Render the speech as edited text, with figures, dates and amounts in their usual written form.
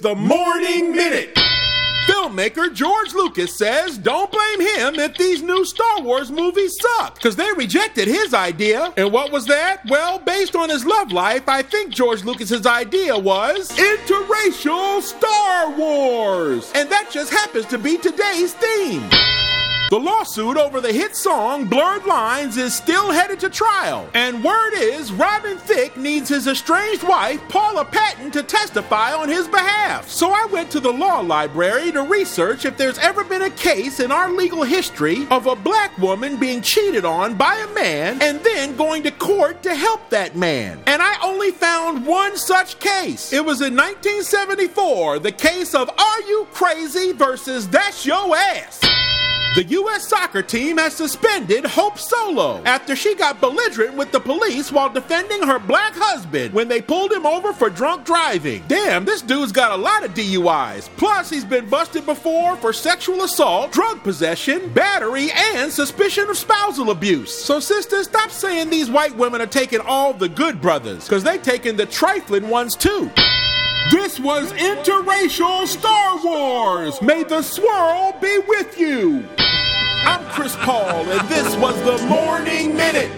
the Morning Minute. Filmmaker George Lucas says don't blame him if these new Star Wars movies suck, because they rejected his idea. And what was that? Well, based on his love life, I think George Lucas's idea was interracial Star Wars. And that just happens to be today's theme. The lawsuit over the hit song Blurred Lines is still headed to trial, and word is Robin Thicke needs his estranged wife Paula Patton to testify on his behalf. So I went to the law library to research if there's ever been a case in our legal history of a black woman being cheated on by a man and then going to court to help that man. And I only found one such case. It was in 1974, the case of Are You Crazy versus That's Your Ass. The U.S. soccer team has suspended Hope Solo after she got belligerent with the police while defending her black husband when they pulled him over for drunk driving. Damn, this dude's got a lot of DUIs. Plus, he's been busted before for sexual assault, drug possession, battery, and suspicion of spousal abuse. So sisters, stop saying these white women are taking all the good brothers, because they taking the trifling ones too. This was Interracial Star Wars. May the swirl be with you. I'm Chris Paul, and this was the Morning Minute.